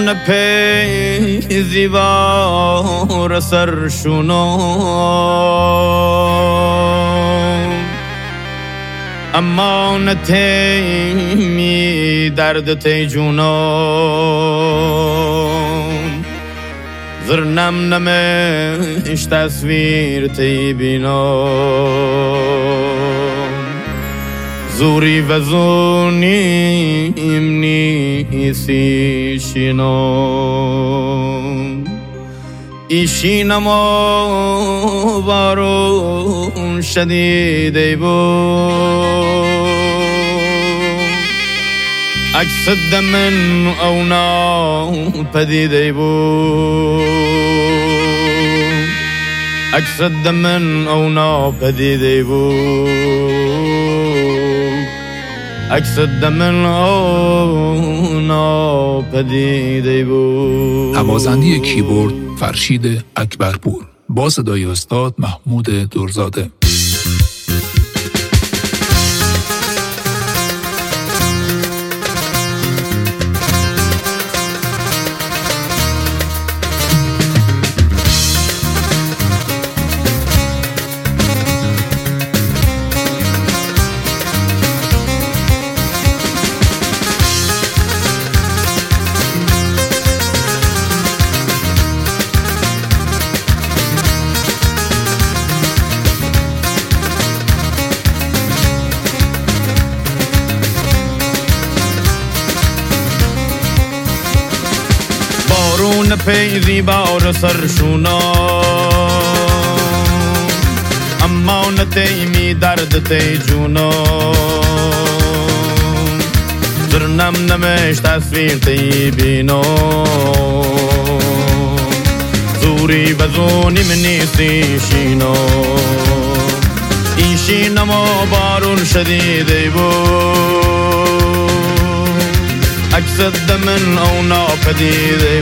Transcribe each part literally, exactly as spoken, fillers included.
بارون پی زیبار سرشونو اما نتی می درد تی جونو زرنم نمش تصویر تی بینو زوری و زونیم نیسی شینو ایشینم و بارون شدیده بود عکس دمن اونا پدیده بود عکس دمن اونا پدیده بود عکس دمن اونا پدیده بود. نوازنده کیبورد فرشید اکبرپور با صدای استاد محمود درزاده. بارون پی زیبار سرشونا اما نتی می درد تی جونا زرنم نمش تصویر تی بینو زوری و زونی منیسی شینو ایشینم و بارون شدیده بود عکس دمن اونا پدیده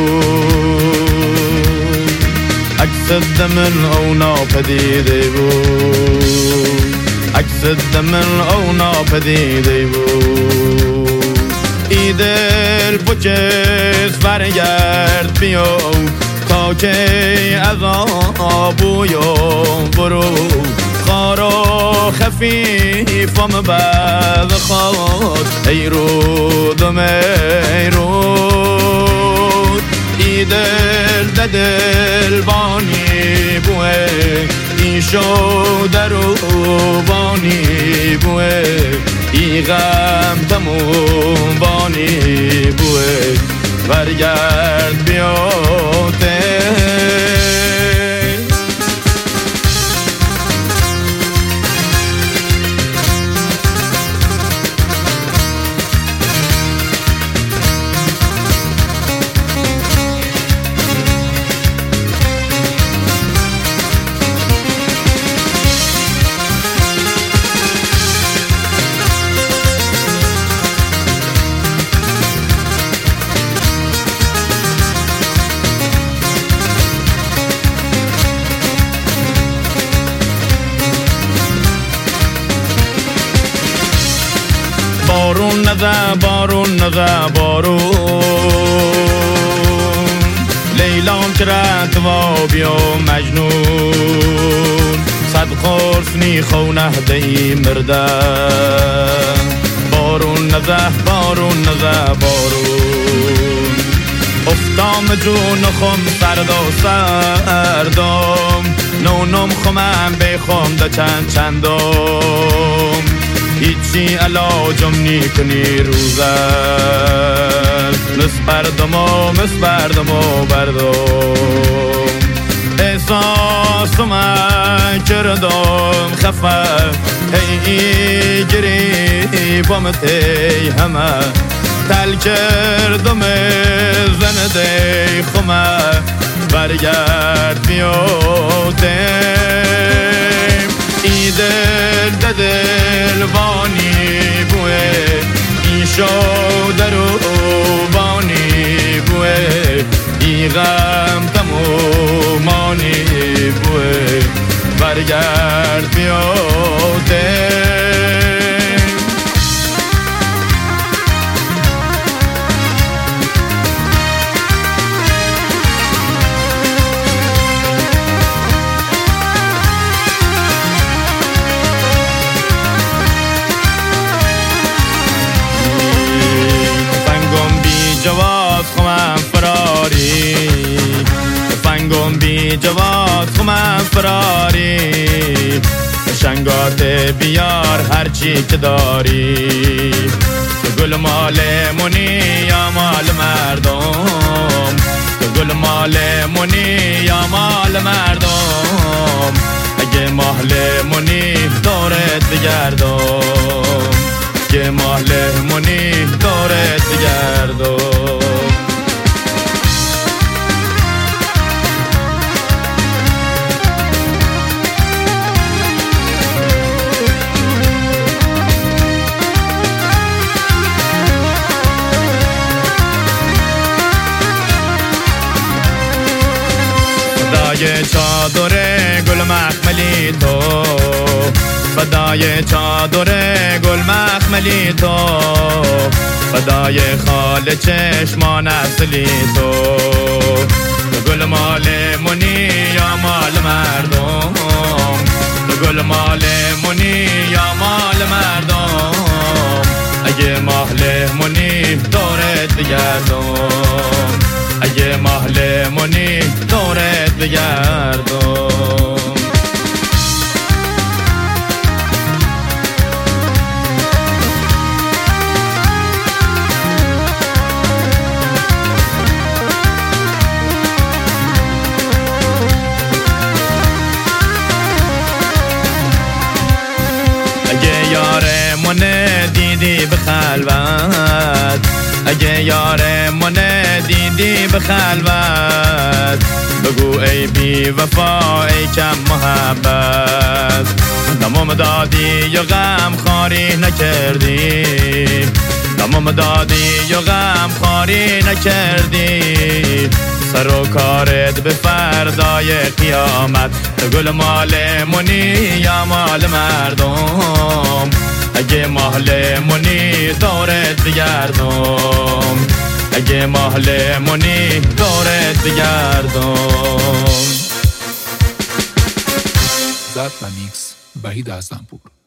بود عکس دمن اونا پدیده بود عکس دمن اونا پدیده بود ایدل بچس برگرد بیو تا که از آبویو برو خارا خفیفم بعد خواد ای رودم ای رود ای دل دل بانی بوه ای شو درو بانی بوه ای غم تموم بانی بوه برگرد بیاته بارون نزه بارون نزه بارون لیلام کرد و بیا مجنون صد قرص نیخو نهده مرده بارون نزه بارون نزه بارون افتام جون خم سرد و سردم نونم خمم بخم ده چند چندم هیچی علاجم نیکنی روزن مسپردم و مسپردم و بردم احساس من کردم خفه هی گریبم تی همه تل کردم زنده خمه برگرد بیادم ای دل دل بانی بوه ای شو درو بانی بوه ای غم تمومانی بوه برگرد بیاده بی جواد خمم فراری شنگات بیار هرچی که داری تو گل مال منی یا مال مردم تو گل مال منی یا مال مردم اگه مال منی دورت بگردم اگه مال منی دورت بگردم فدای چادر گل مخملی تو فدای چادر گل مخملی تو فدای خال چشمان اصلی تو تو گل مال منی یا مال مردم تو گل مال منی یا مال مردم اگه مال منی دورت بگردم اگه مال منی دورت بگردم اگه یار من دیدی به خلوت اگه یار من دیدی به خلوت بگو ای بی وفا ای کم محبت تمام دادی یا غم خاری نکردی تمام دادی یا غم خاری نکردی سر و کارت به فردای قیامت تو گل مال منی یا مال مردم اگه مال منی دورت بگردم اگه مال منی دورت بگردم زد و میکس وحید حسن‌پور.